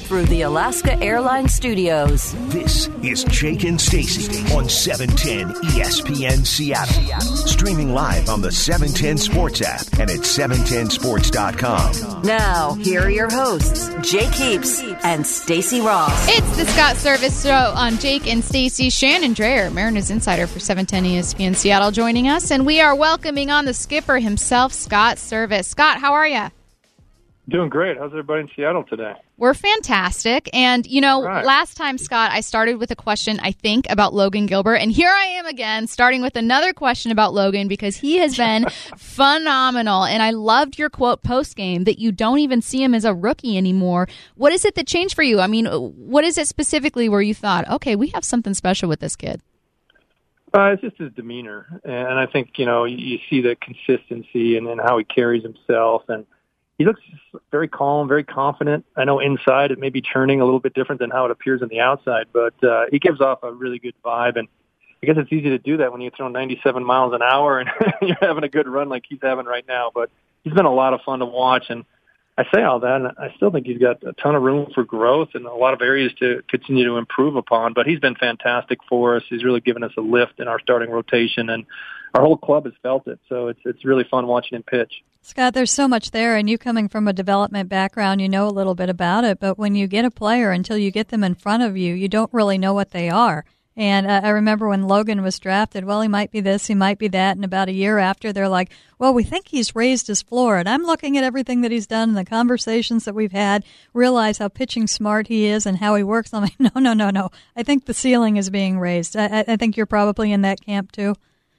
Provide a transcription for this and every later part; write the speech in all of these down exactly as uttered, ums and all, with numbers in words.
through the Alaska Airlines Studios. This is Jake and Stacy on seven ten E S P N Seattle. Streaming live on the seven ten Sports app and at seven ten sports dot com. Now, here are your hosts, Jake Heaps and Stacy Ross. It's the Scott Service Show on Jake and Stacy. Shannon Dreher, Mariners insider for seven ten E S P N Seattle, joining us. And we are welcoming on the skipper himself, Scott Service. Scott, how are you? Doing great. How's everybody in Seattle today? We're fantastic. And, you know, right. last time, Scott, I started with a question, I think, about Logan Gilbert. And here I am again, starting with another question about Logan, because he has been phenomenal. And I loved your quote post-game that you don't even see him as a rookie anymore. What is it that changed for you? I mean, what is it specifically where you thought, okay, we have something special with this kid? Uh, it's just his demeanor. And I think, you know, you see the consistency and, and how he carries himself. And he looks very calm, very confident. I know inside it may be churning a little bit different than how it appears on the outside, but uh, he gives off a really good vibe. And I guess it's easy to do that when you throw ninety-seven miles an hour and you're having a good run like he's having right now. But he's been a lot of fun to watch. And I say all that, and I still think he's got a ton of room for growth and a lot of areas to continue to improve upon. But he's been fantastic for us. He's really given us a lift in our starting rotation, and our whole club has felt it. So it's it's really fun watching him pitch. Scott, there's so much there, and you coming from a development background, you know a little bit about it, but when you get a player, until you get them in front of you, you don't really know what they are. And uh, I remember when Logan was drafted, well, he might be this, he might be that, and about a year after, they're like, well, we think he's raised his floor. And I'm looking at everything that he's done and the conversations that we've had, realize how pitching smart he is and how he works. I'm like, no, no, no, no. I think the ceiling is being raised. I, I think you're probably in that camp, too.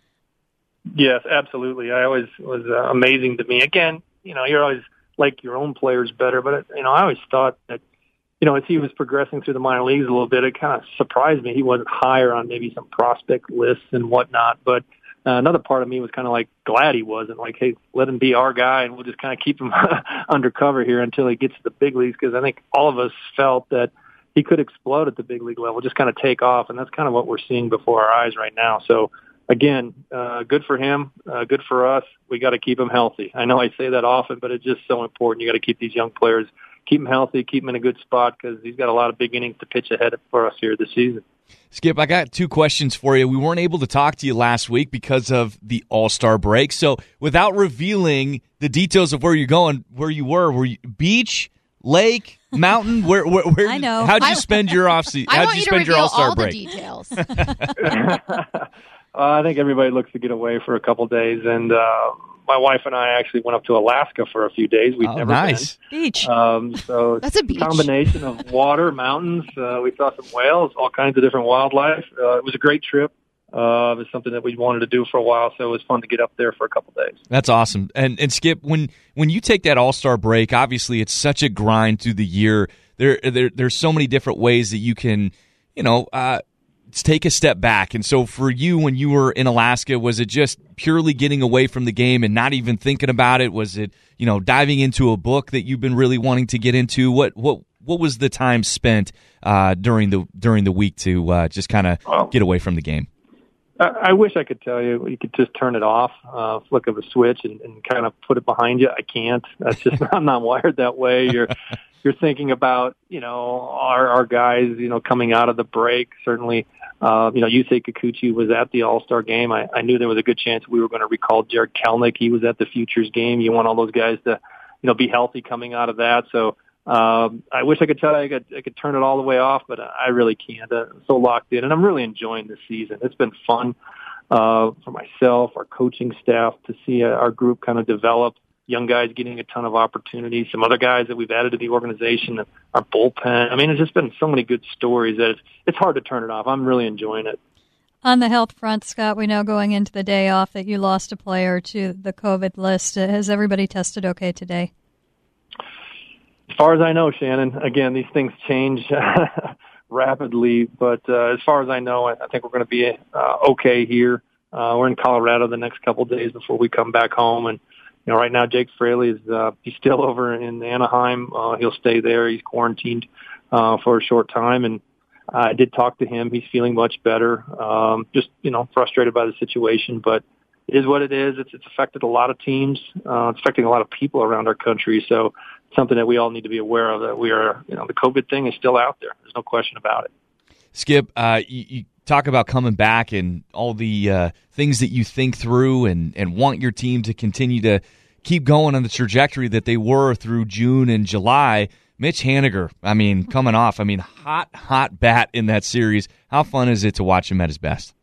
Yes, absolutely. I always was uh, amazing to me. Again, you know, you're always like your own players better, but, you know, I always thought that, you know, as he was progressing through the minor leagues a little bit, it kind of surprised me. He wasn't higher on maybe some prospect lists and whatnot, but uh, another part of me was kind of like glad he wasn't. Like, hey, let him be our guy, and we'll just kind of keep him undercover here until he gets to the big leagues, because I think all of us felt that he could explode at the big league level, just kind of take off, and that's kind of what we're seeing before our eyes right now. So, again, uh, good for him, uh, good for us. We got to keep him healthy. I know I say that often, but it's just so important. You got to keep these young players, keep them healthy, keep them in a good spot, because he's got a lot of big innings to pitch ahead for us here this season. Skip, I got two questions for you. We weren't able to talk to you last week because of the All-Star break. So without revealing the details of where you're going, where you were, were you beach, lake, mountain? Where? Where? where I know. How'd you spend your off season? I How'd want you you to spend your reveal All-Star all break? the details. uh, I think everybody looks to get away for a couple of days, and uh, my wife and I actually went up to Alaska for a few days. We've oh, never nice. been. Beach. Um, so That's a beach. Combination of water, mountains. Uh, we saw some whales, all kinds of different wildlife. Uh, it was a great trip. Uh, it was something that we wanted to do for a while, so it was fun to get up there for a couple of days. That's awesome. And and Skip, when when you take that All-Star break, obviously it's such a grind through the year. There there there's so many different ways that you can, you know, uh, take a step back. And so for you, when you were in Alaska, was it just purely getting away from the game and not even thinking about it? Was it, you know, diving into a book that you've been really wanting to get into? What what what was the time spent uh, during the during the week to uh, just kind of well, get away from the game? I wish I could tell you you could just turn it off, uh, flick of a switch, and, and kind of put it behind you. I can't. That's just I'm not wired that way. You're you're thinking about you know our our guys you know coming out of the break. Certainly, uh, you know Yusei Kikuchi was at the All Star game. I, I knew there was a good chance we were going to recall Jared Kelnick. He was at the Futures game. You want all those guys to you know be healthy coming out of that. So. Um, I wish I could tell you I could, I could turn it all the way off, but I really can't. I'm so locked in, and I'm really enjoying this season. It's been fun uh, for myself, our coaching staff, to see uh, our group kind of develop. Young guys getting a ton of opportunities. Some other guys that we've added to the organization, our bullpen. I mean, it's just been so many good stories that it's, it's hard to turn it off. I'm really enjoying it. On the health front, Scott, we know going into the day off that you lost a player to the COVID list. Has everybody tested okay today? As far as I know, Shannon, again, these things change rapidly, but uh, as far as I know, I, I think we're going to be uh, okay here. Uh, we're in Colorado the next couple of days before we come back home, and you know, right now Jake Fraley is uh, he's still over in Anaheim. Uh, he'll stay there. He's quarantined uh, for a short time, and I did talk to him. He's feeling much better. Um, just you know, frustrated by the situation, but it is what it is. It's, it's affected a lot of teams. Uh, it's affecting a lot of people around our country. So something that we all need to be aware of, that we are, you know, the COVID thing is still out there. There's no question about it. Skip, uh, you, you talk about coming back and all the uh, things that you think through and, and want your team to continue to keep going on the trajectory that they were through June and July. Mitch Haniger, I mean, coming off, I mean, hot, hot bat in that series. How fun is it to watch him at his best?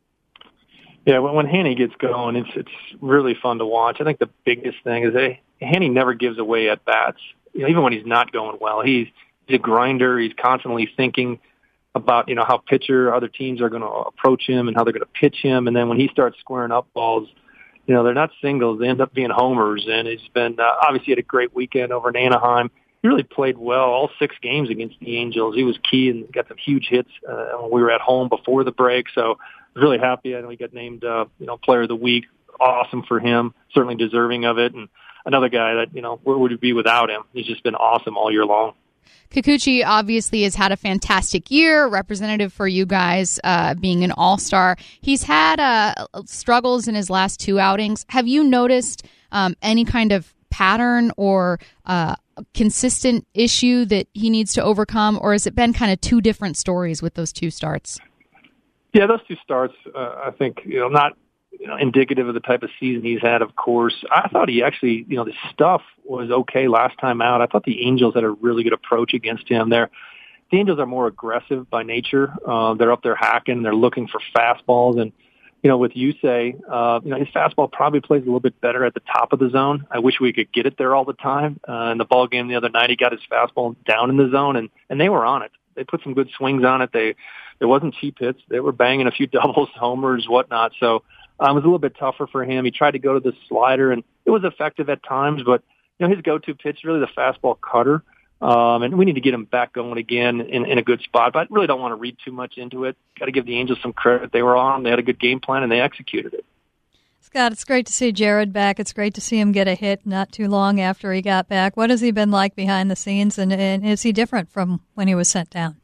Yeah, when, when Hanny gets going, it's it's really fun to watch. I think the biggest thing is that Hanny never gives away at bats. You know, even when he's not going well, he's, he's a grinder. He's constantly thinking about, you know, how pitcher, other teams are going to approach him and how they're going to pitch him. And then when he starts squaring up balls, you know, they're not singles. They end up being homers. And it's been, uh, obviously had a great weekend over in Anaheim. He really played well all six games against the Angels. He was key and got some huge hits uh, when we were at home before the break. So I was really happy. I know he got named, uh, you know, Player of the Week. Awesome for him. Certainly deserving of it. And another guy that, you know, where would it be without him? He's just been awesome all year long. Kikuchi obviously has had a fantastic year, representative for you guys, uh, being an all-star. He's had uh, struggles in his last two outings. Have you noticed um, any kind of pattern or uh, consistent issue that he needs to overcome, or has it been kind of two different stories with those two starts? Yeah, those two starts, uh, I think, you know, not you know, indicative of the type of season he's had, of course. I thought he actually, you know, the stuff was okay last time out. I thought the Angels had a really good approach against him. They're, the Angels are more aggressive by nature. Uh, they're up there hacking. They're looking for fastballs. And, you know, with Yusei, uh, you know, his fastball probably plays a little bit better at the top of the zone. I wish we could get it there all the time. Uh, in the ball game the other night, he got his fastball down in the zone, and, and they were on it. They put some good swings on it. They, there wasn't cheap hits. They were banging a few doubles, homers, whatnot. So, Um, it was a little bit tougher for him. He tried to go to the slider, and it was effective at times. But you know, his go-to pitch is really the fastball cutter, um, and we need to get him back going again in, in a good spot. But I really don't want to read too much into it. Got to give the Angels some credit. They were on. They had a good game plan, and they executed it. Scott, it's great to see Jared back. It's great to see him get a hit not too long after he got back. What has he been like behind the scenes, and, and is he different from when he was sent down?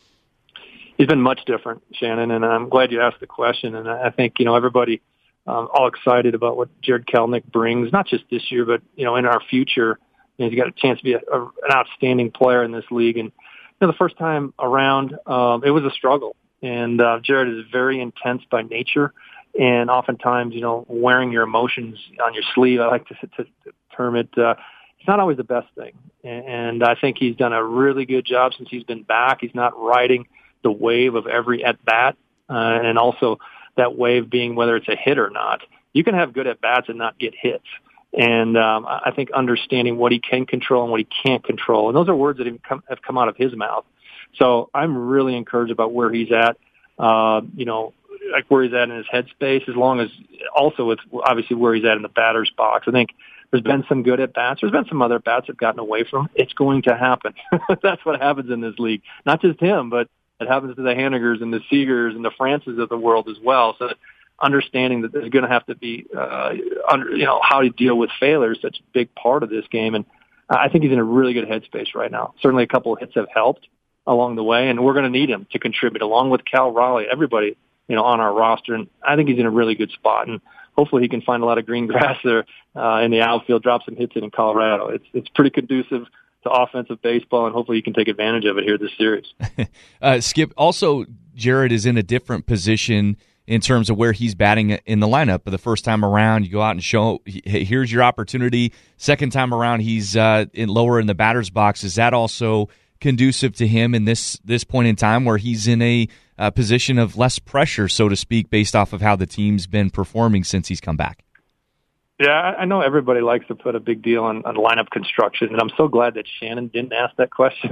He's been much different, Shannon, and I'm glad you asked the question. And I think, you know, everybody um, all excited about what Jared Kelenic brings, not just this year, but, you know, in our future. You know, he's got a chance to be a, a, an outstanding player in this league. And, you know, the first time around, um, it was a struggle. And uh, Jared is very intense by nature, and oftentimes, you know, wearing your emotions on your sleeve, I like to, to, to term it, uh, it's not always the best thing. And, and I think he's done a really good job since he's been back. He's not riding the wave of every at-bat, uh, and also that wave being whether it's a hit or not. You can have good at-bats and not get hits. And um, I think understanding what he can control and what he can't control, and those are words that have come, have come out of his mouth. So I'm really encouraged about where he's at, uh, you know, like where he's at in his headspace, as long as also with obviously where he's at in the batter's box. I think there's been some good at-bats. There's been some other at-bats that have gotten away from him. It's going to happen. That's what happens in this league. Not just him, but it happens to the Hanigers and the Seagers and the Francis of the world as well. So understanding that there's going to have to be, uh, under, you know, how to deal with failure is such a big part of this game. And I think he's in a really good headspace right now. Certainly a couple of hits have helped along the way, and we're going to need him to contribute along with Cal Raleigh, everybody, you know, on our roster. And I think he's in a really good spot. And hopefully he can find a lot of green grass there uh, in the outfield, drop some hits in, in Colorado. It's, it's pretty conducive to offensive baseball, and hopefully you can take advantage of it here this series. uh, Skip, also, Jared is in a different position in terms of where he's batting in the lineup. But the first time around, you go out and show, hey, here's your opportunity. Second time around, he's uh, in lower in the batter's box. Is that also conducive to him in this this point in time where he's in a uh, position of less pressure, so to speak, based off of how the team's been performing since he's come back? Yeah, I know everybody likes to put a big deal on, on lineup construction, and I'm so glad that Shannon didn't ask that question.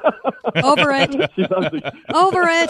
Over it. Over it.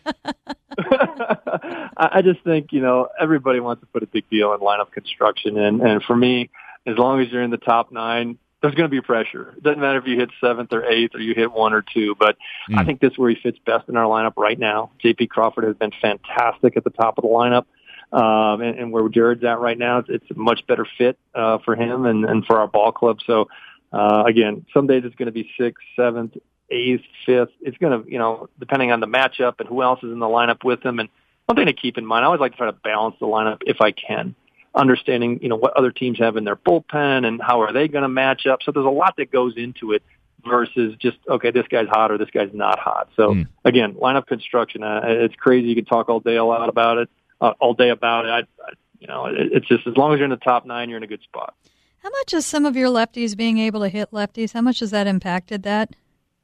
I just think, you know, everybody wants to put a big deal on lineup construction, and, and for me, as long as you're in the top nine, there's going to be pressure. It doesn't matter if you hit seventh or eighth or you hit one or two, but mm. I think this is where he fits best in our lineup right now. J P Crawford has been fantastic at the top of the lineup. Um, and, and where Jared's at right now, it's, it's a much better fit uh, for him and, and for our ball club. So, uh, again, some days it's going to be sixth, seventh, eighth, fifth. It's going to, you know, depending on the matchup and who else is in the lineup with him. And one thing to keep in mind, I always like to try to balance the lineup if I can. understanding, you know, what other teams have in their bullpen and how are they going to match up. So there's a lot that goes into it versus just, okay, this guy's hot or this guy's not hot. So mm. again, lineup construction, uh, it's crazy. You can talk all day a lot about it, uh, all day about it. I, I, you know, it, it's just as long as you're in the top nine, you're in a good spot. How much is some of your lefties being able to hit lefties? How much has that impacted that?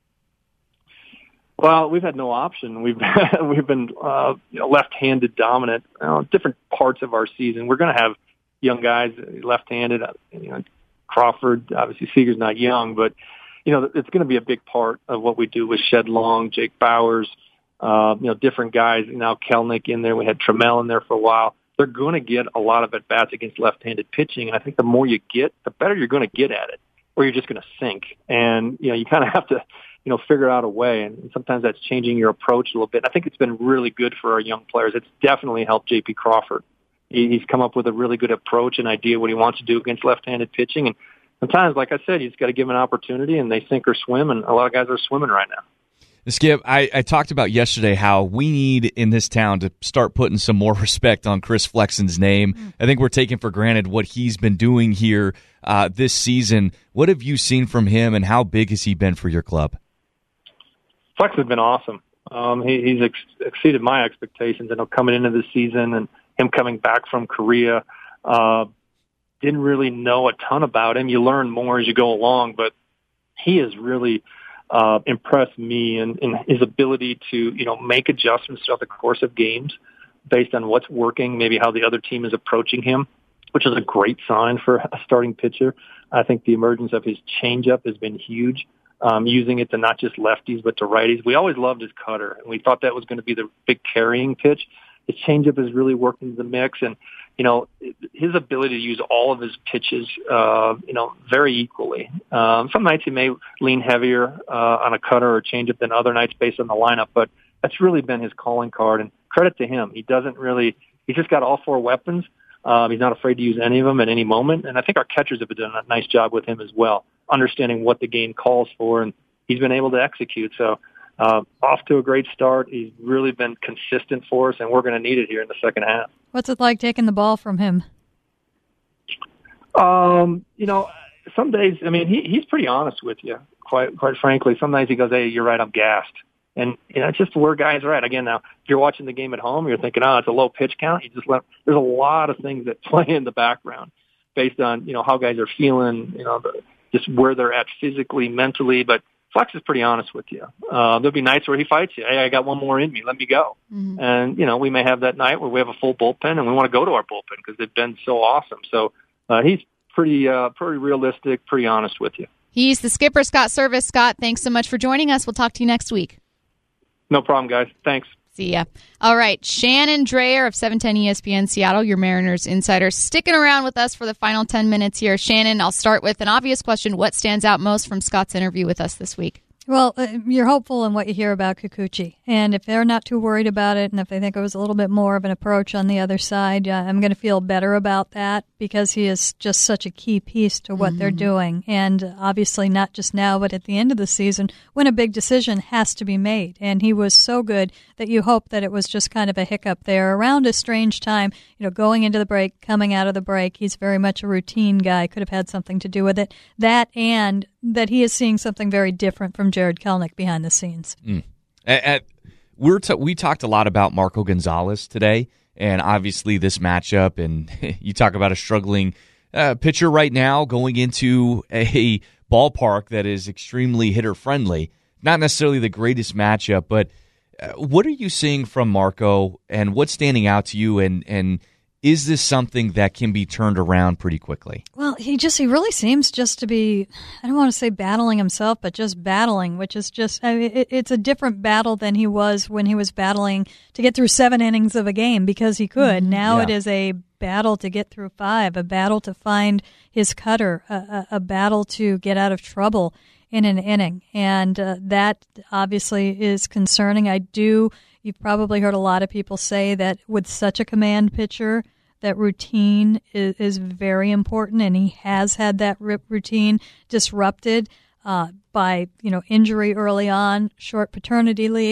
Well, we've had no option. We've we've been uh, you know, left-handed dominant. You know, different parts of our season, we're going to have young guys left-handed. You know, Crawford, obviously Seager's not young, but you know it's going to be a big part of what we do with Shed Long, Jake Bowers, uh, you know, different guys. Now Kelnick in there. We had Trammell in there for a while. They're going to get a lot of at bats against left-handed pitching, and I think the more you get, the better you're going to get at it, or you're just going to sink. And you know, you kind of have to. You know, figure out a way, and sometimes that's changing your approach a little bit. I think it's been really good for our young players. It's definitely helped J P Crawford. He's come up with a really good approach and idea what he wants to do against left-handed pitching. And sometimes, like I said, you just got to give them an opportunity, and they sink or swim, and a lot of guys are swimming right now. Skip, I, I talked about yesterday how we need in this town to start putting some more respect on Chris Flexen's name. Mm. I think we're taking for granted what he's been doing here uh, this season. What have you seen from him, and how big has he been for your club? Flex has been awesome. Um, he, he's ex- exceeded my expectations. I know coming into the season and him coming back from Korea, uh, didn't really know a ton about him. You learn more as you go along, but he has really uh, impressed me in, in his ability to, you know, make adjustments throughout the course of games based on what's working, maybe how the other team is approaching him, which is a great sign for a starting pitcher. I think the emergence of his changeup has been huge. Um, using it to not just lefties, but to righties. We always loved his cutter, and we thought that was going to be the big carrying pitch. His changeup has really worked into the mix, and, you know, his ability to use all of his pitches, uh, you know, very equally. Um, some nights he may lean heavier uh, on a cutter or changeup than other nights based on the lineup, but that's really been his calling card, and credit to him. He doesn't really, he's just got all four weapons. Um, he's not afraid to use any of them at any moment, and I think our catchers have done a nice job with him as well, understanding what the game calls for, and he's been able to execute. So uh, off to a great start. He's really been consistent for us, and we're going to need it here in the second half. What's it like taking the ball from him? Um, you know, some days, I mean, he, he's pretty honest with you, quite quite frankly. Some days he goes, hey, you're right, I'm gassed. And, you know, it's just where guys are at. Again, now, if you're watching the game at home, you're thinking, oh, it's a low pitch count. You just let, there's a lot of things that play in the background based on, you know, how guys are feeling, you know, the, just where they're at physically, mentally. But Flex is pretty honest with you. Uh, there'll be nights where he fights you. Hey, I got one more in me. Let me go. Mm-hmm. And, you know, we may have that night where we have a full bullpen and we want to go to our bullpen because they've been so awesome. So uh, he's pretty, uh, pretty realistic, pretty honest with you. He's the skipper, Scott Servais. Scott, thanks so much for joining us. We'll talk to you next week. No problem, guys. Thanks. See ya. All right, Shannon Drayer of seven ten E S P N Seattle, your Mariners insider, sticking around with us for the final ten minutes here. Shannon, I'll start with an obvious question. What stands out most from Scott's interview with us this week? Well, uh, you're hopeful in what you hear about Kikuchi. And if they're not too worried about it, and if they think it was a little bit more of an approach on the other side, uh, I'm going to feel better about that because he is just such a key piece to what mm-hmm. they're doing. And obviously not just now, but at the end of the season when a big decision has to be made. And he was so good that you hope that it was just kind of a hiccup there around a strange time, you know, going into the break, coming out of the break. He's very much a routine guy, could have had something to do with it. That and that he is seeing something very different from Jared Kelnick behind the scenes. Mm. At, at, we're t- we talked a lot about Marco Gonzalez today, and obviously this matchup, and you talk about a struggling uh, pitcher right now going into a ballpark that is extremely hitter-friendly. Not necessarily the greatest matchup, but uh, what are you seeing from Marco, and what's standing out to you, and and is this something that can be turned around pretty quickly? Well, he just, he really seems just to be, I don't want to say battling himself, but just battling, which is just, I mean, it, it's a different battle than he was when he was battling to get through seven innings of a game because he could. Mm-hmm. Now yeah. It is a battle to get through five, a battle to find his cutter, a, a, a battle to get out of trouble in an inning. And uh, that obviously is concerning. I do, you've probably heard a lot of people say that with such a command pitcher, that routine is, is very important, and he has had that routine disrupted uh, by, you know, injury early on, short paternity leave,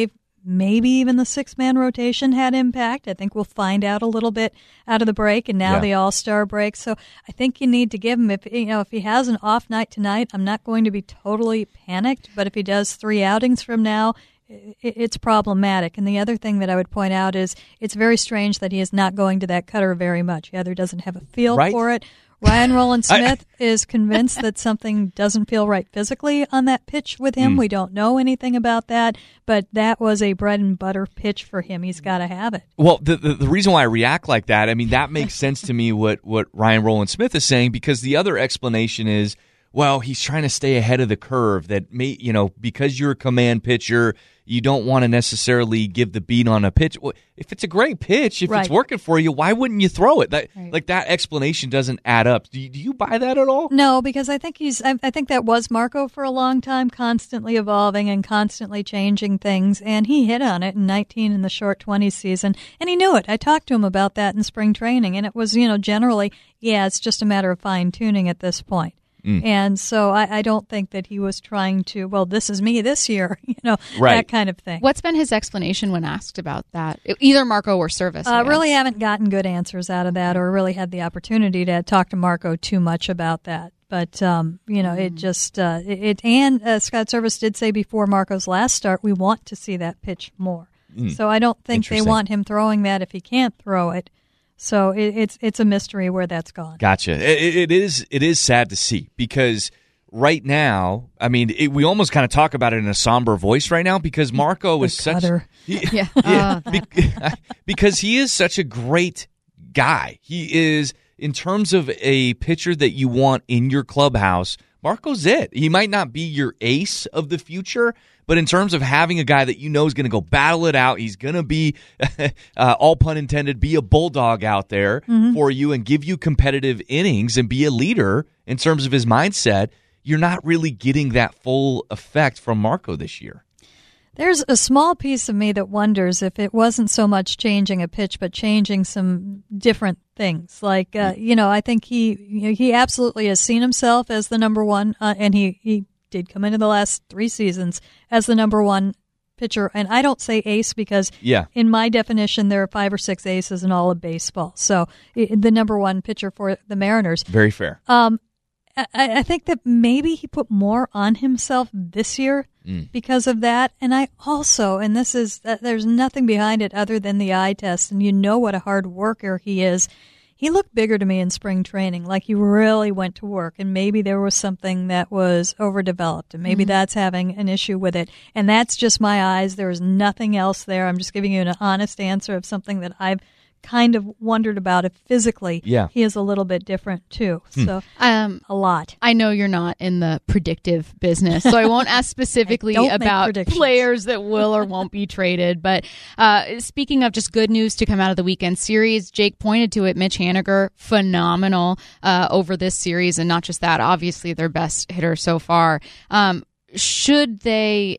maybe even the six-man rotation had impact. I think we'll find out a little bit out of the break and now Yeah. the All-Star break. So I think you need to give him, if you know, if he has an off night tonight, I'm not going to be totally panicked, but if he does three outings from now, it's problematic. And the other thing that I would point out is it's very strange that he is not going to that cutter very much. He either doesn't have a feel Right. for it. Ryan Rowland-Smith is convinced that something doesn't feel right physically on that pitch with him. Mm. We don't know anything about that, but that was a bread and butter pitch for him. He's got to have it. Well, the, the the reason why I react like that, I mean, that makes sense to me what, what Ryan Rowland-Smith is saying, because the other explanation is, well, he's trying to stay ahead of the curve, that may, you know, because you're a command pitcher, you don't want to necessarily give the beat on a pitch. Well, if it's a great pitch, if Right. it's working for you, why wouldn't you throw it? That, Right. Like that explanation doesn't add up. Do you, do you buy that at all? No, because I think he's. I, I think that was Marco for a long time, constantly evolving and constantly changing things. And he hit on it in nineteen in the short twenties season, and he knew it. I talked to him about that in spring training, and it was, you know, generally, yeah, it's just a matter of fine tuning at this point. Mm. And so I, I don't think that he was trying to, well, this is me this year, you know, Right. that kind of thing. What's been his explanation when asked about that? Either Marco or Service. I Uh, guess. really haven't gotten good answers out of that, or really had the opportunity to talk to Marco too much about that. But um, you know, it just uh, it, it and uh, Scott Service did say before Marco's last start, we want to see that pitch more. Mm. So I don't think they Interesting. want him throwing that if he can't throw it. So it, it's it's a mystery where that's gone. Gotcha. It, it is it is sad to see, because right now, I mean, it, we almost kind of talk about it in a somber voice right now, because Marco is such cutter. he- Yeah. yeah, Oh, be- because he is such a great guy. He is, in terms of a pitcher that you want in your clubhouse, Marco's it. He might not be your ace of the future, but in terms of having a guy that you know is going to go battle it out, he's going to be, uh, all pun intended, be a bulldog out there for you and give you competitive innings and be a leader in terms of his mindset, you're not really getting that full effect from Marco this year. There's a small piece of me that wonders if it wasn't so much changing a pitch, but changing some different things. Like, uh, you know, I think he you know, he absolutely has seen himself as the number one, uh, and he, he did come into the last three seasons as the number one pitcher. And I don't say ace because Yeah. in my definition, there are five or six aces in all of baseball. So i the number one pitcher for the Mariners. Very fair. Um, I, I think that maybe he put more on himself this year Mm. because of that. And I also, and this is, uh, there's nothing behind it other than the eye test, and you know what a hard worker he is. He looked bigger to me in spring training, like he really went to work, and maybe there was something that was overdeveloped, and maybe that's having an issue with it. And that's just my eyes. There is nothing else there. I'm just giving you an honest answer of something that I've kind of wondered about if physically Yeah. he is a little bit different too. So Um, a lot. I know you're not in the predictive business, so I won't ask specifically I don't make about predictions. players that will or won't be traded. But uh, speaking of just good news to come out of the weekend series, Jake pointed to it. Mitch Haniger, phenomenal uh, over this series, and not just that, obviously their best hitter so far. Um, should they,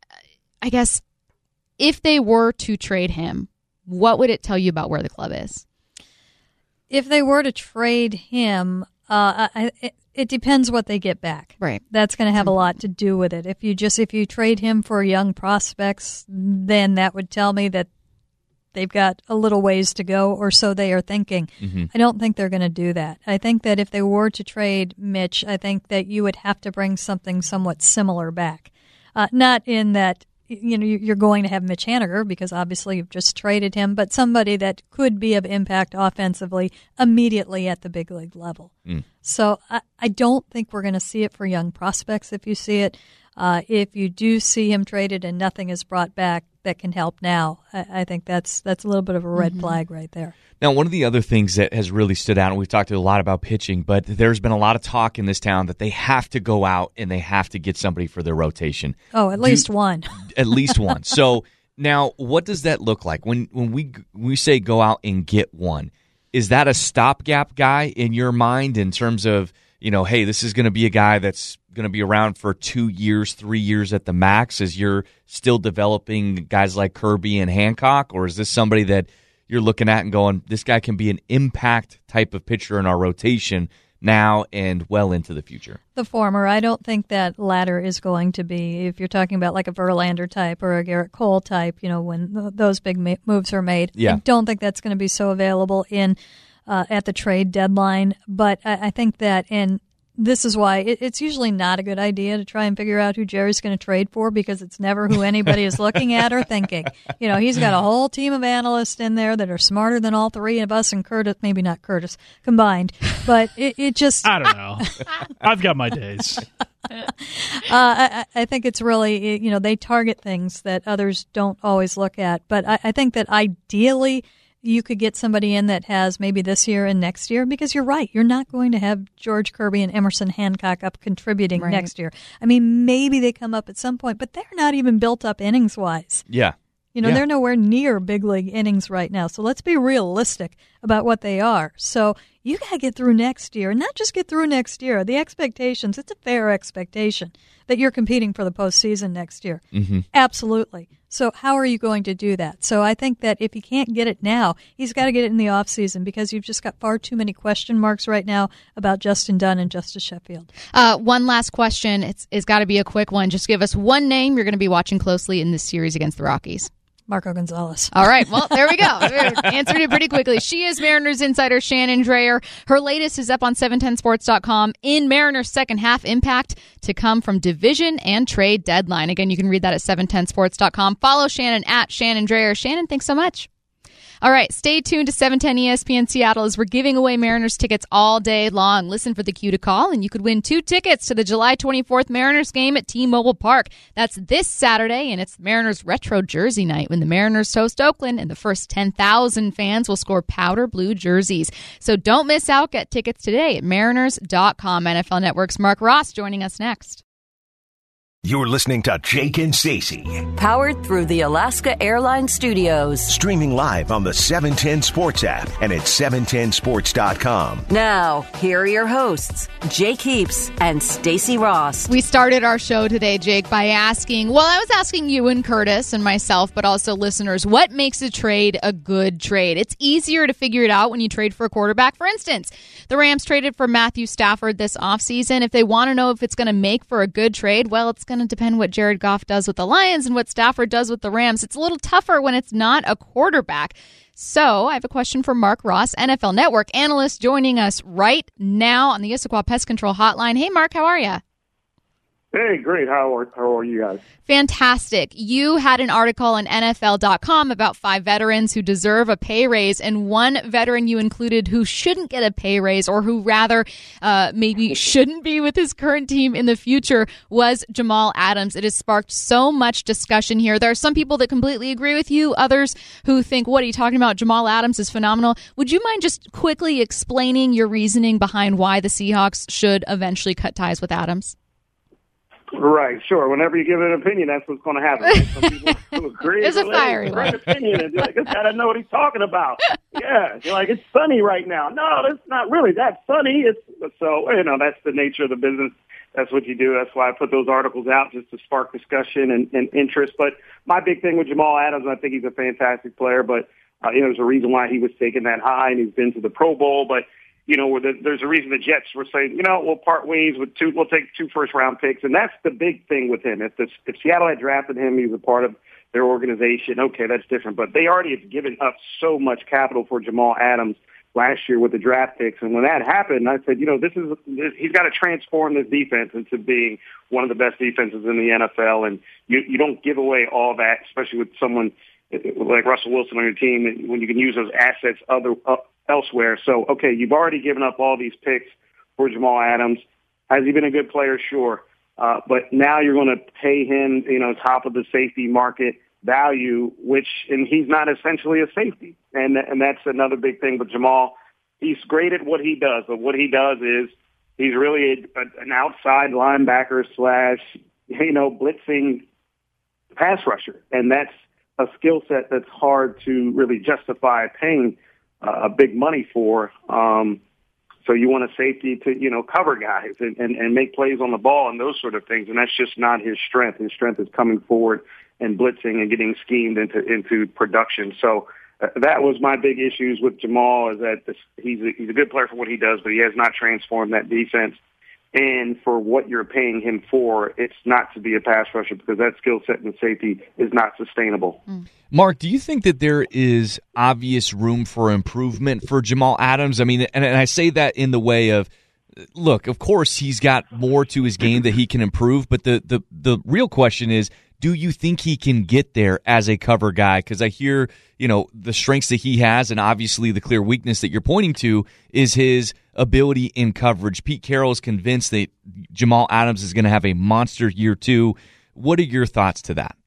I guess, if they were to trade him, what would it tell you about where the club is? If they were to trade him, uh, I, it, it depends what they get back. Right. That's going to have a lot to do with it. If you just if you trade him for young prospects, then that would tell me that they've got a little ways to go, or so they are thinking. Mm-hmm. I don't think they're going to do that. I think that if they were to trade Mitch, I think that you would have to bring something somewhat similar back. Uh, not in that, you know, you're going to have Mitch Haniger because obviously you've just traded him, but somebody that could be of impact offensively immediately at the big league level. Mm. So I, I don't think we're going to see it for young prospects if you see it. Uh, if you do see him traded and nothing is brought back that can help now, I, I think that's that's a little bit of a red flag right there. Now, one of the other things that has really stood out, and we've talked a lot about pitching, but there's been a lot of talk in this town that they have to go out and they have to get somebody for their rotation. Oh, at least one. At least one. So now, what does that look like when when we we say go out and get one? Is that a stopgap guy in your mind in terms of, you know, hey, this is going to be a guy that's going to be around for two years, three years at the max as you're still developing guys like Kirby and Hancock? Or is this somebody that you're looking at and going, this guy can be an impact type of pitcher in our rotation now and well into the future? The former. I don't think that latter is going to be, if you're talking about like a Verlander type or a Garrett Cole type, you know, when th- those big ma- moves are made. Yeah. I don't think that's going to be so available in uh, at the trade deadline. But I, I think that, and this is why it, it's usually not a good idea to try and figure out who Jerry's going to trade for, because it's never who anybody is looking at or thinking. You know, he's got a whole team of analysts in there that are smarter than all three of us and Curtis, maybe not Curtis, combined. But it, it just... I don't know. I've got my days. Uh, I, I think it's really, you know, they target things that others don't always look at. But I, I think that ideally you could get somebody in that has maybe this year and next year, because you're right. You're not going to have George Kirby and Emerson Hancock up contributing Right. next year. I mean, maybe they come up at some point, but they're not even built up innings-wise. Yeah. You know, Yeah. they're nowhere near big league innings right now. So let's be realistic about what they are. So you got to get through next year, and not just get through next year. The expectations, it's a fair expectation that you're competing for the postseason next year. Mm-hmm. Absolutely. So how are you going to do that? So I think that if he can't get it now, he's got to get it in the offseason, because you've just got far too many question marks right now about Justin Dunn and Justice Sheffield. Uh, one last question. It's, it's got to be a quick one. Just give us one name you're going to be watching closely in this series against the Rockies. Marco Gonzalez. All right. Well, there we go. Answered it pretty quickly. She is Mariners insider Shannon Drayer. Her latest is up on seven ten sports dot com. In Mariners' second half impact to come from division and trade deadline. Again, you can read that at seven ten sports dot com. Follow Shannon at Shannon Drayer. Shannon, thanks so much. All right, stay tuned to seven ten E S P N Seattle as we're giving away Mariners tickets all day long. Listen for the cue to call, and you could win two tickets to the July twenty-fourth Mariners game at T-Mobile Park. That's this Saturday, and it's Mariners Retro Jersey Night when the Mariners host Oakland, and the first ten thousand fans will score powder blue jerseys. So don't miss out. Get tickets today at mariners dot com. N F L Network's Mark Ross joining us next. You're listening to Jake and Stacey, Powered through the Alaska Airlines Studios. streaming live on the seven ten Sports app and at seven ten sports dot com. Now, here are your hosts, Jake Heaps and Stacey Ross. We started our show today, Jake, by asking, well, I was asking you and Curtis and myself, but also listeners, what makes a trade a good trade? It's easier to figure it out when you trade for a quarterback. For instance, the Rams traded for Matthew Stafford this offseason. If they want to know if it's going to make for a good trade, well, it's going to depend what Jared Goff does with the Lions and what Stafford does with the Rams. It's a little tougher when it's not a quarterback. So I have a question for Mark Ross, N F L Network analyst, joining us right now on the Issaquah Pest Control Hotline. Hey, Mark, how are you? Hey, great. How are, how are you guys? Fantastic. You had an article on N F L dot com about five veterans who deserve a pay raise, and one veteran you included who shouldn't get a pay raise, or who rather uh, maybe shouldn't be with his current team in the future, was Jamal Adams. It has sparked so much discussion here. There are some people that completely agree with you, others who think, what are you talking about? Jamal Adams is phenomenal. Would you mind just quickly explaining your reasoning behind why the Seahawks should eventually cut ties with Adams? Right, sure. Whenever you give an opinion, that's what's going to happen. Right? Some people who agree. It's a "Hey, fiery great one." opinion. And you're like, this guy doesn't know what he's talking about. Yeah, you're like, it's sunny right now. No, it's not really that sunny. It's so you know that's the nature of the business. That's what you do. That's why I put those articles out, just to spark discussion and, and interest. But my big thing with Jamal Adams, I think he's a fantastic player. But uh, you know, there's a reason why he was taken that high, and he's been to the Pro Bowl. But you know, there's a reason the Jets were saying, you know, we'll part ways with two, we'll take two first round picks. And that's the big thing with him. If this, if Seattle had drafted him, he was a part of their organization. Okay, that's different. But they already have given up so much capital for Jamal Adams last year with the draft picks. And when that happened, I said, you know, this is, this, he's got to transform this defense into being one of the best defenses in the N F L. And you, you don't give away all that, especially with someone like Russell Wilson on your team, when you can use those assets other uh, elsewhere. So, okay, you've already given up all these picks for Jamal Adams. Has he been a good player? Sure. Uh, but now you're going to pay him, you know, top of the safety market value, which, and he's not essentially a safety. And and that's another big thing with Jamal. He's great at what he does, but what he does is he's really a, a, an outside linebacker slash, you know, blitzing pass rusher. And that's a skill set that's hard to really justify paying uh, big money for. Um, so you want a safety to, you know, cover guys and, and, and make plays on the ball and those sort of things. And that's just not his strength. His strength is coming forward and blitzing and getting schemed into, into production. So uh, that was my big issues with Jamal, is that this, he's a, he's a good player for what he does, but he has not transformed that defense. And for what you're paying him for, it's not to be a pass rusher, because that skill set in safety is not sustainable. Mm. Mark, do you think that there is obvious room for improvement for Jamal Adams? I mean, and, and I say that in the way of, look, of course he's got more to his game that he can improve, but the, the, the real question is, do you think he can get there as a cover guy? Because I hear, you know, the strengths that he has, and obviously the clear weakness that you're pointing to is his ability in coverage. Pete Carroll is convinced that Jamal Adams is going to have a monster year two. What are your thoughts to that?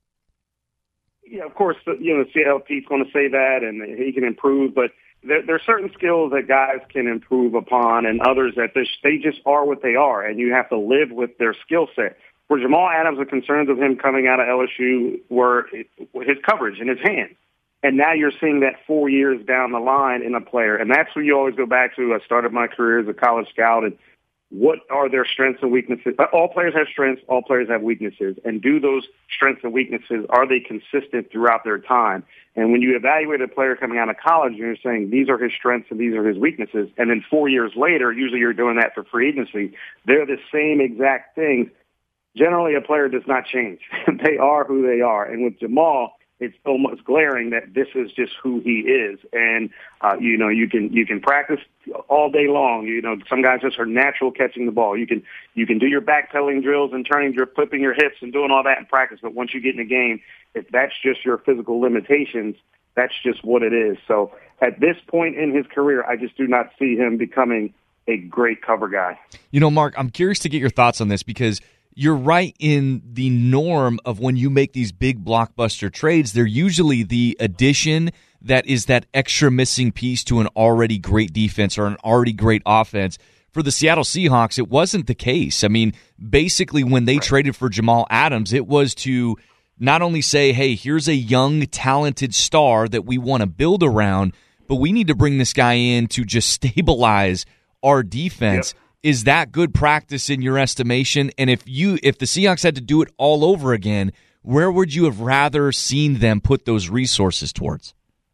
Yeah, of course, you know, C L P's going to say that, and he can improve, but there, there are certain skills that guys can improve upon, and others that they just are what they are, and you have to live with their skill set. For Jamal Adams, the concerns of him coming out of L S U were his coverage and his hands. And now you're seeing that four years down the line in a player. And that's what you always go back to. I started my career as a college scout, and what are their strengths and weaknesses? All players have strengths. All players have weaknesses. And do those strengths and weaknesses, are they consistent throughout their time? And when you evaluate a player coming out of college, you're saying these are his strengths and these are his weaknesses. And then four years later, usually you're doing that for free agency, they're the same exact things. Generally, a player does not change. They are who they are. And with Jamal, it's almost glaring that this is just who he is. And, uh, you know, you can, you can practice all day long. You know, some guys just are natural catching the ball. You can, you can do your backpedaling drills and turning your, flipping your hips and doing all that in practice. But once you get in the game, if that's just your physical limitations, that's just what it is. So at this point in his career, I just do not see him becoming a great cover guy. You know, Mark, I'm curious to get your thoughts on this, because you're right in the norm of when you make these big blockbuster trades, they're usually the addition that is that extra missing piece to an already great defense or an already great offense. For the Seattle Seahawks, it wasn't the case. I mean, basically when they traded for Jamal Adams, it was to not only say, hey, here's a young, talented star that we want to build around, but we need to bring this guy in to just stabilize our defense. Yep. Is that good practice in your estimation? And if you, if the Seahawks had to do it all over again, where would you have rather seen them put those resources towards?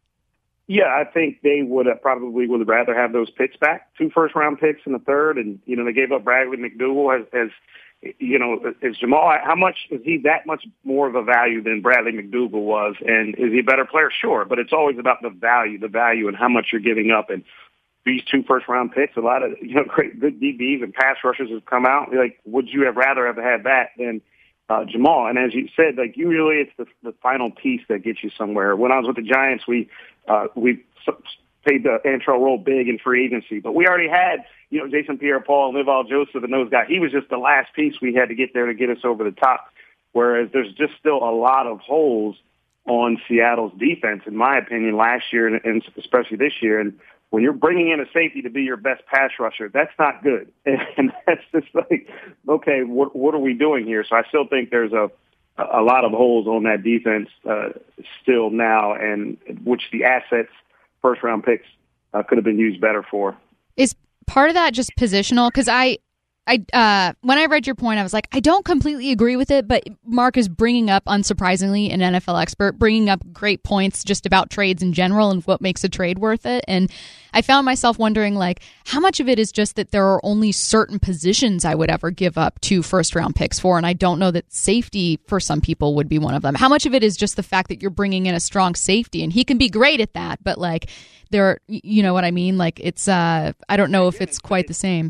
Yeah, I think they would have probably would rather have those picks back, two first-round picks in the third, and you know they gave up Bradley McDougald as, as you know, is Jamal. How much is he that much more of a value than Bradley McDougald was? And is he a better player? Sure, but it's always about the value, the value, and how much you're giving up. And these two first-round picks, a lot of you know great good D Bs and pass rushers have come out. Like, would you have rather have had that than uh, Jamal? And as you said, like usually it's the the final piece that gets you somewhere. When I was with the Giants, we uh, we paid the Antrell Roll big in free agency, but we already had you know Jason Pierre-Paul and Lival Joseph and those guys. He was just the last piece we had to get there to get us over the top. Whereas there's just still a lot of holes on Seattle's defense, in my opinion, last year and especially this year. And when you're bringing in a safety to be your best pass rusher, that's not good. And that's just like, okay, what, what are we doing here? So I still think there's a a lot of holes on that defense uh, still now, and which the assets, first-round picks, uh, could have been used better for. Is part of that just positional? Because I, I, uh, when I read your point, I was like, I don't completely agree with it, but Mark is bringing up, unsurprisingly, an N F L expert, bringing up great points just about trades in general and what makes a trade worth it. And I found myself wondering, like, how much of it is just that there are only certain positions I would ever give up two first-round picks for, and I don't know that safety for some people would be one of them. How much of it is just the fact that you're bringing in a strong safety, and he can be great at that, but, like, there, you know what I mean? Like, it's, uh, I don't know if it's quite the same.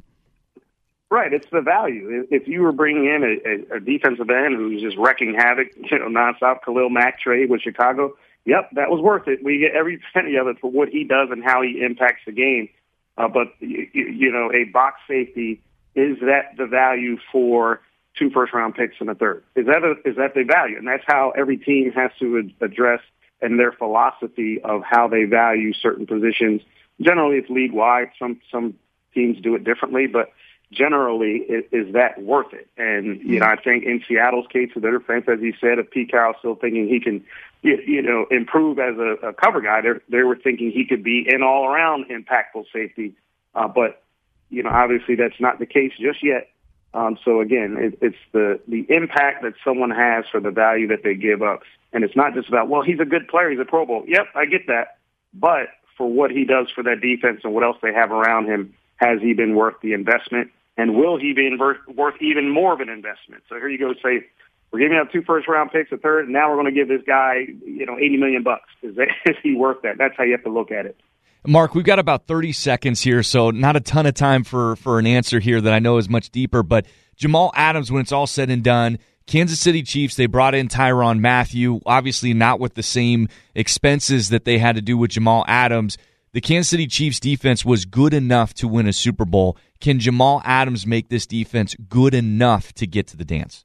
Right, it's the value. If you were bringing in a, a, a defensive end who's just wrecking havoc, you know, nonstop, Khalil Mack trade with Chicago, yep, that was worth it. We get every penny of it for what he does and how he impacts the game. Uh, but, you, you know, a box safety, is that the value for two first-round picks and a third? Is that a, is that the value? And that's how every team has to address and their philosophy of how they value certain positions. Generally, it's league-wide. Some some teams do it differently, but generally, is, is that worth it? And, you know, I think in Seattle's case with their defense, as he said, if Pete Carroll's still thinking he can, you, you know, improve as a, a cover guy, they were thinking he could be an all-around impactful safety. Uh, but, you know, obviously that's not the case just yet. Um, so, again, it, it's the, the impact that someone has for the value that they give up. And it's not just about, well, he's a good player, he's a Pro Bowl. Yep, I get that. But for what he does for that defense and what else they have around him, has he been worth the investment? And will he be worth even more of an investment? So here you go, say, we're giving up two first-round picks, a third, and now we're going to give this guy, you know, eighty million bucks. Is, that, is he worth that? That's how you have to look at it. Mark, we've got about thirty seconds here, so not a ton of time for, for an answer here that I know is much deeper. But Jamal Adams, when it's all said and done, Kansas City Chiefs, they brought in Tyrann Mathieu, obviously not with the same expenses that they had to do with Jamal Adams. The Kansas City Chiefs defense was good enough to win a Super Bowl. Can Jamal Adams make this defense good enough to get to the dance?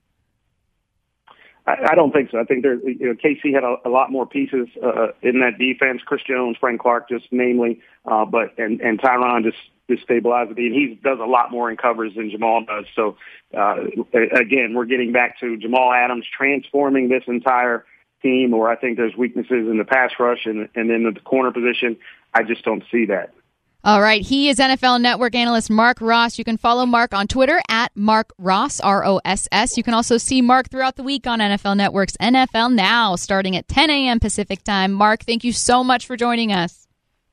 I, I don't think so. I think there, you know, K C had a, a lot more pieces uh, in that defense. Chris Jones, Frank Clark, just namely, uh, but and and Tyrann just just stabilized it. And he does a lot more in coverage than Jamal does. So uh, again, we're getting back to Jamal Adams transforming this entire team. Where I think there's weaknesses in the pass rush and and then the corner position. I just don't see that. All right. He is N F L Network analyst Mark Ross. You can follow Mark on Twitter at Mark Ross, R O S S. You can also see Mark throughout the week on N F L Network's N F L Now, starting at ten a.m. Pacific time. Mark, thank you so much for joining us.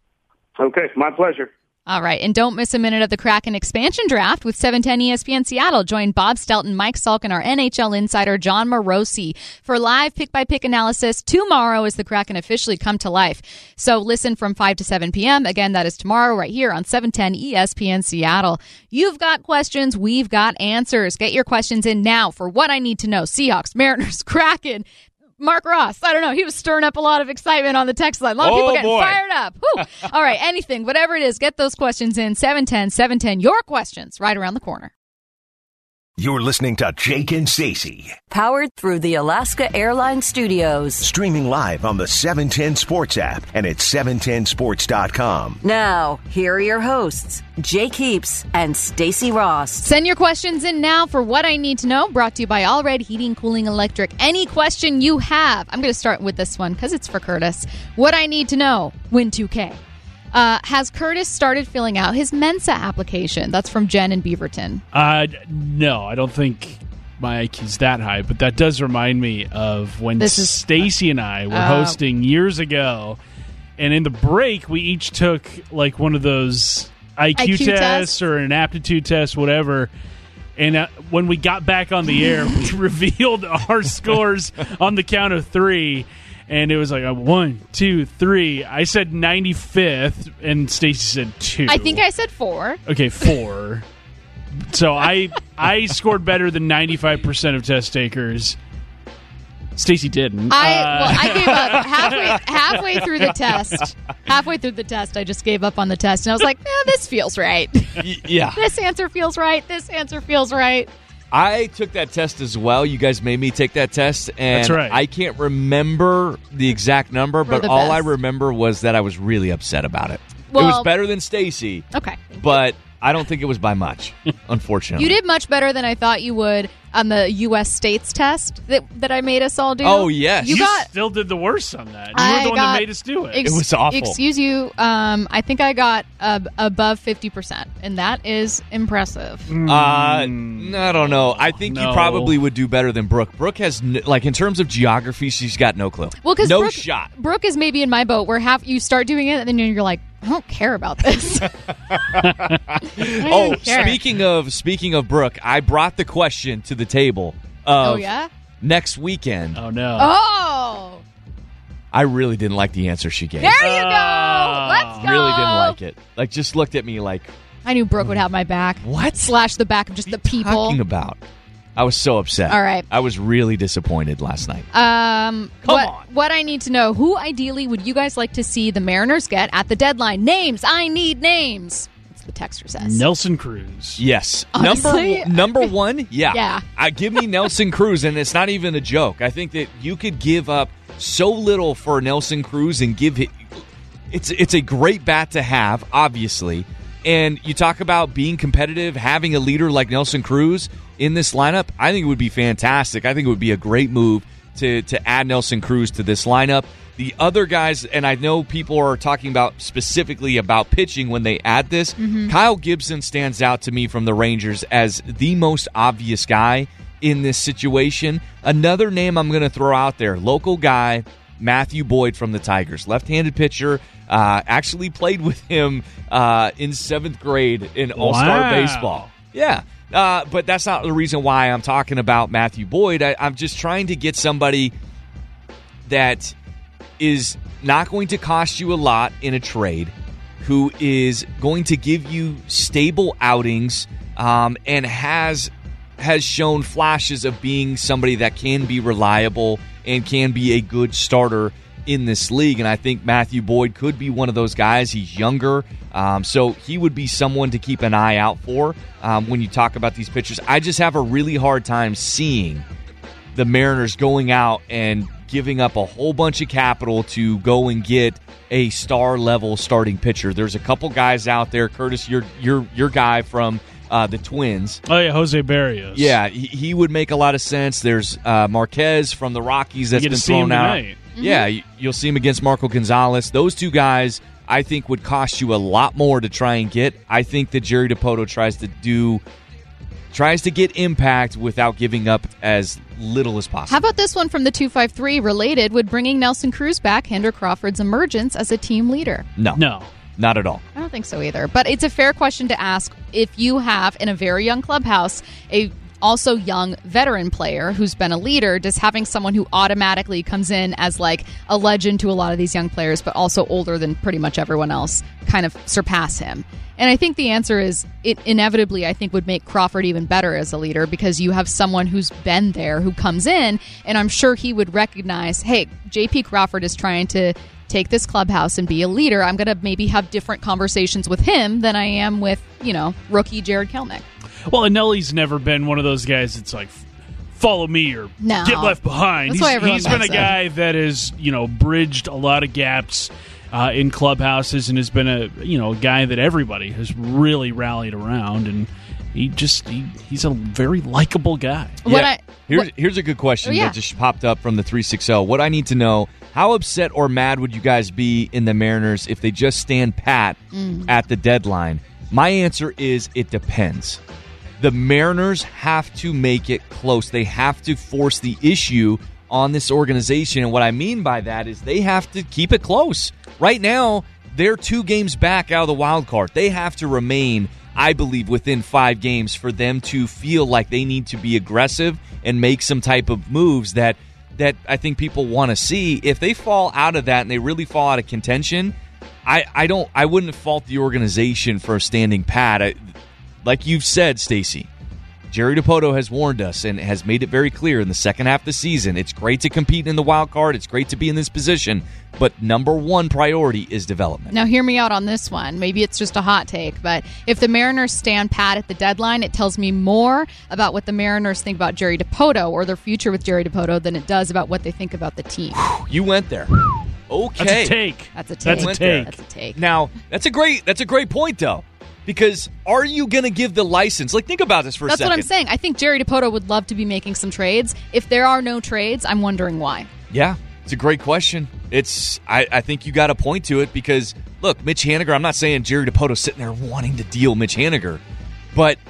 Okay, my pleasure. All right, and don't miss a minute of the Kraken expansion draft with seven ten E S P N Seattle. Join Bob Stelton, Mike Salk, and our N H L insider John Morosi for live pick-by-pick analysis tomorrow as the Kraken officially come to life. So listen from five to seven p.m. Again, that is tomorrow right here on seven ten E S P N Seattle. You've got questions, we've got answers. Get your questions in now for What I Need to Know. Seahawks, Mariners, Kraken, Mark Ross, I don't know. He was stirring up a lot of excitement on the text line. A lot of oh, people getting boy. fired up. Whew. All right, anything, whatever it is, get those questions in. seven ten, seven ten, your questions right around the corner. You're listening to Jake and Stacey. Powered through the Alaska Airlines Studios. Streaming live on the seven ten Sports app and at seven ten sports dot com. Now, here are your hosts, Jake Heaps and Stacey Ross. Send your questions in now for What I Need to Know, brought to you by All Red Heating, Cooling, Electric. Any question you have, I'm going to start with this one because it's for Curtis. What I Need to Know, win two K. Uh, has Curtis started filling out his Mensa application? That's from Jen in Beaverton. Uh, no, I don't think my I Q's that high, but that does remind me of when This is- Stacy and I were Uh, hosting years ago, and in the break, we each took like one of those I Q, I Q tests test? or an aptitude test, whatever. And uh, when we got back on the air, we revealed our scores on the count of three. And it was like a one, two, three. I said ninety-fifth, and Stacey said two. I think I said four. Okay, four. So I I scored better than ninety-five percent of test takers. Stacey didn't. I Uh, well, I gave up halfway halfway through the test. Halfway through the test, I just gave up on the test, and I was like, eh, "This feels right. Y- yeah. This answer feels right. This answer feels right." I took that test as well. You guys made me take that test, and That's right. I can't remember the exact number, We're but the all I best. remember was that I was really upset about it. it Well- was better than Stacy, Okay. but I don't think it was by much, unfortunately. You did much better than I thought you would on the U S states test that that I made us all do. Oh, yes. You, you got still did the worst on that. You I were the one got that made us do it. ex- It was awful. Excuse you. Um, I think I got uh, above fifty percent, and that is impressive. Uh, I don't know. I think you No. probably would do better than Brooke. Brooke has, n- like, in terms of geography, she's got no clue. Well, because no Brooke, shot. Brooke is maybe in my boat where half you start doing it, and then you're like, I don't care about this. I don't Oh, care. speaking of speaking of Brooke, I brought the question to the table. Of Oh yeah. Next weekend, Oh, no. Oh, I really didn't like the answer she gave. there you go. Oh. Let's go. Really didn't like it. Like, just looked at me like, I knew Brooke would have my back. what? Slash the back of just the people. Talking about? I was so upset. All right. I was really disappointed last night. Um, Come what, on. what I need to know, who ideally would you guys like to see the Mariners get at the deadline? Names. I need names. That's what the texter says. Nelson Cruz. Yes. Honestly, number number one, yeah. Yeah. I give me Nelson Cruz, and it's not even a joke. I think that you could give up so little for Nelson Cruz and give it. It's it's a great bat to have, obviously. And you talk about being competitive, having a leader like Nelson Cruz in this lineup. I think it would be fantastic. I think it would be a great move to to add Nelson Cruz to this lineup. The other guys, and I know people are talking about specifically about pitching when they add this, Mm-hmm. Kyle Gibson stands out to me from the Rangers as the most obvious guy in this situation. Another name I'm going to throw out there, local guy, Matthew Boyd from the Tigers, left-handed pitcher. Uh, actually played with him uh, in seventh grade in All-Star Wow. baseball. Yeah, uh, but that's not the reason why I'm talking about Matthew Boyd. I, I'm just trying to get somebody that is not going to cost you a lot in a trade, who is going to give you stable outings um, and has has shown flashes of being somebody that can be reliable and can be a good starter in this league. And I think Matthew Boyd could be one of those guys. He's younger, um, so he would be someone to keep an eye out for um, when you talk about these pitchers. I just have a really hard time seeing the Mariners going out and giving up a whole bunch of capital to go and get a star-level starting pitcher. There's a couple guys out there. Curtis, your your your guy from uh, the Twins. Oh, yeah, Jose Barrios. Yeah, he, he would make a lot of sense. There's uh, Marquez from the Rockies that's You get been to see him thrown out. tonight. Yeah, you, you'll see him against Marco Gonzalez. Those two guys, I think, would cost you a lot more to try and get. I think that Jerry Dipoto tries to do tries to get impact without giving up as little as possible. How about this one from the two five three? Related, would bringing Nelson Cruz back hinder Crawford's emergence as a team leader? No. No. Not at all. I don't think so either. But it's a fair question to ask if you have, in a very young clubhouse, a also young veteran player who's been a leader. Does having someone who automatically comes in as like a legend to a lot of these young players, but also older than pretty much everyone else, kind of surpass him? And I think the answer is it inevitably, I think, would make Crawford even better as a leader because you have someone who's been there who comes in, and I'm sure he would recognize, hey, J P Crawford is trying to take this clubhouse and be a leader. I'm going to maybe have different conversations with him than I am with, you know, rookie Jared Kelnick. Well, and Nelly's never been one of those guys that's like, follow me or No. get left behind. That's He's, why everyone he's been a likes him. guy that has, you know, bridged a lot of gaps uh, in clubhouses and has been a, you know, a guy that everybody has really rallied around. And he just, he, he's a very likable guy. What Yeah. I- here's, what- here's a good question Oh, yeah. that just popped up from the three sixty. What I need to know, how upset or mad would you guys be in the Mariners if they just stand pat Mm. at the deadline? My answer is it depends. The Mariners have to make it close. They have to force the issue on this organization. And what I mean by that is they have to keep it close. Right now, they're two games back out of the wild card. They have to remain, I believe, within five games for them to feel like they need to be aggressive and make some type of moves that that I think people want to see. If they fall out of that and they really fall out of contention, I, I don't I wouldn't fault the organization for standing pat. I, like you've said, Stacey, Jerry Dipoto has warned us and has made it very clear in the second half of the season, it's great to compete in the wild card, it's great to be in this position, but number one priority is development. Now, hear me out on this one. Maybe it's just a hot take, but if the Mariners stand pat at the deadline, it tells me more about what the Mariners think about Jerry Dipoto or their future with Jerry Dipoto than it does about what they think about the team. You went there. Okay. That's a take. That's a take. That's a take. That's a take. Now, that's a great that's a great point though. Because are you going to give the license? Like, think about this for a That's second. what I'm saying. I think Jerry Dipoto would love to be making some trades. If there are no trades, I'm wondering why. Yeah, it's a great question. It's I, I think you got to point to it because, look, Mitch Haniger, I'm not saying Jerry Dipoto's sitting there wanting to deal Mitch Haniger, but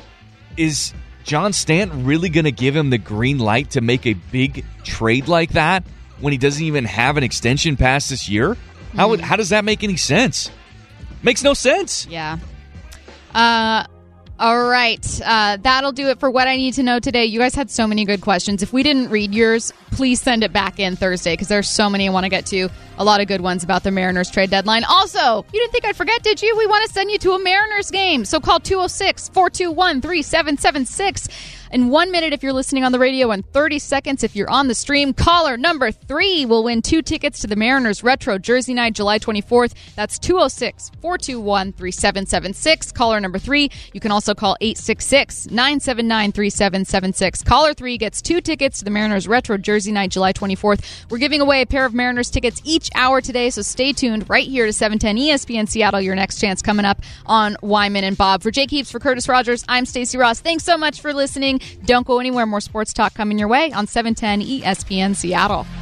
is John Stanton really going to give him the green light to make a big trade like that when he doesn't even have an extension past this year? How would, how does that make any sense? Makes no sense. Yeah. Uh, all right. Uh, that'll do it for what I need to know today. You guys had so many good questions. If we didn't read yours, please send it back in Thursday because there's so many I want to get to. A lot of good ones about the Mariners trade deadline. Also, you didn't think I'd forget, did you? We want to send you to a Mariners game. So call two oh six, four two one, three seven seven six. In one minute if you're listening on the radio, and thirty seconds if you're on the stream. Caller number three will win two tickets to the Mariners Retro Jersey Night, July twenty-fourth. That's two oh six, four two one, three seven seven six. Caller number three. You can also call eight six six, nine seven nine, three seven seven six. Caller three gets two tickets to the Mariners Retro Jersey Night, July twenty-fourth. We're giving away a pair of Mariners tickets each hour today, so stay tuned right here to seven ten E S P N Seattle. Your next chance coming up on Wyman and Bob. For Jake Heaps, for Curtis Rogers, I'm Stacey Ross. Thanks so much for listening. Don't go anywhere. More sports talk coming your way on seven ten E S P N Seattle.